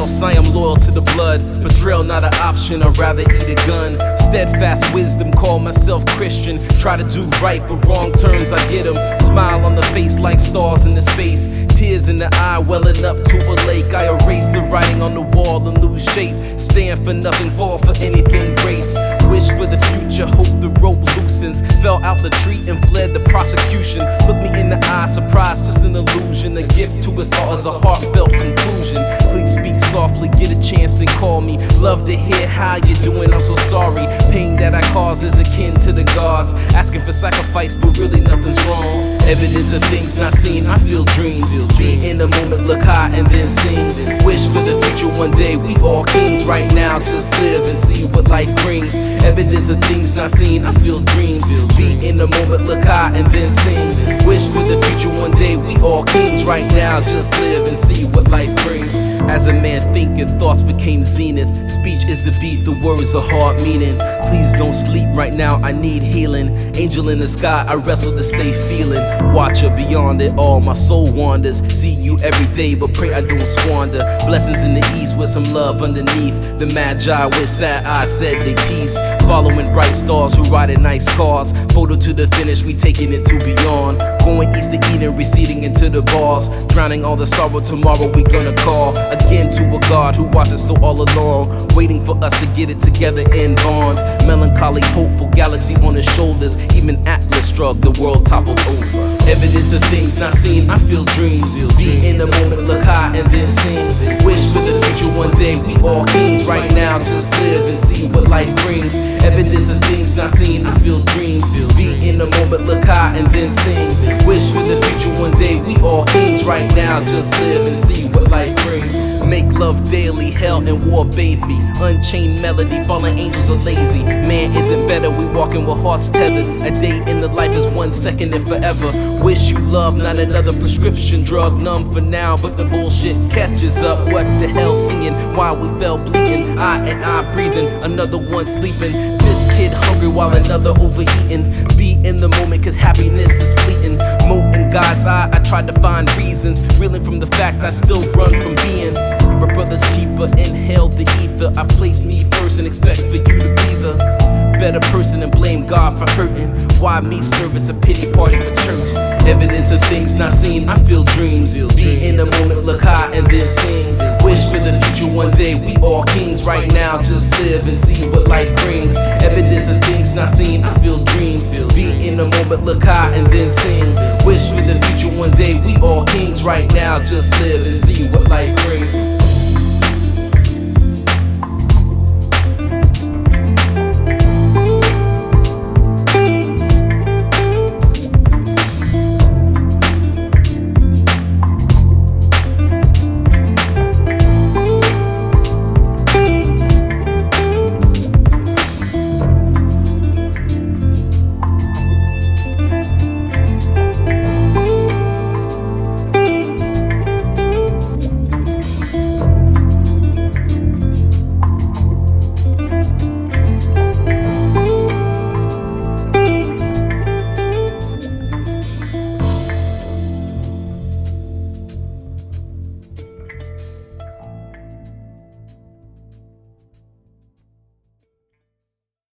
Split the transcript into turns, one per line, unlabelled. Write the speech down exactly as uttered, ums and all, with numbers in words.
else, I am loyal to the blood. Betrayal not an option, I'd rather eat a gun. Steadfast wisdom, call myself Christian. Try to do right, but wrong turns, I get them. Smile on the face like stars in the space. Tears in the eye, welling up to a lake. I erase the writing on the wall and lose shape. Stand for nothing, fall for anything, grace. Wish for the future, hope the rope loosens. Fell out the tree and fled the prosecution. Look me in the eye, surprise, just an illusion. A gift to us all is a heartfelt conclusion. Please speak softly, get a chance, then call me. Love to hear how you're doing, I'm so sorry. Pain that I cause is akin to the gods. Asking for sacrifice, but really nothing's wrong. Evidence of things not seen, I feel dreams. Be in the moment, look high and then sing. Wish for the future one day, we all kings. Right now, just live and see what life brings. Evidence of things not seen, I feel dreams. Be in the moment, look high and then sing. Wish for the future one day, we all kings. Right now, just live and see what life brings. As a man thinking, thoughts became zenith. Speech is the beat, the words are hard meaning. Please don't sleep right now, I need healing. Angel in the sky, I wrestle to stay feeling. Watcher beyond it all, my soul wanders. See you every day, but pray I don't squander. Blessings in the east with some love underneath. The magi with sad eyes said they peace. Following bright stars who ride in nice cars. Photo to the finish, we taking it to beyond. Going east to Eden, receding into the bars. Drowning all the sorrow, tomorrow we gonna call again to a God who watches so all along. Waiting for us to get it together in bond. Melancholy, hopeful, galaxy on his shoulders. Even Atlas struck, the world toppled over. Evidence of things not seen, I feel dreams. Be in the moment, look high and then sing. Wish for the future one day, we all kings. Right now, just live and see what life brings. Evidence of things not seen, I feel dreams. Be in the moment, look high and then sing. Wish for the future one day, we all kings. Right now, just live and see what life brings. Make love daily, hell and war bathe me. Unchained melody, fallen angels are lazy. Man isn't better, we walking with hearts tethered. A day in the life is one second and forever. Wish you love, not another prescription drug. Numb for now, but the bullshit catches up. What the hell singing, why we fell bleeding. I and I breathing, another one sleeping. This kid hungry while another overeating. Be in the moment cause happiness is fleeting. Mote in God's eye, I tried to find reasons. Reeling from the fact I still run from being my brother's keeper. Inhale the ether, I place me first and expect for you to be the better person and blame God for hurting. Why me service a pity party for church? Evidence of things not seen, I feel dreams. Be in the moment, look high and then sing. Wish for the future one day, we all kings. Right now, just live and see what life brings. Evidence of things not seen, I feel dreams. Be in the moment, look high and then sing. Wish for the future one day, we all kings. Right now, just live and see what life brings.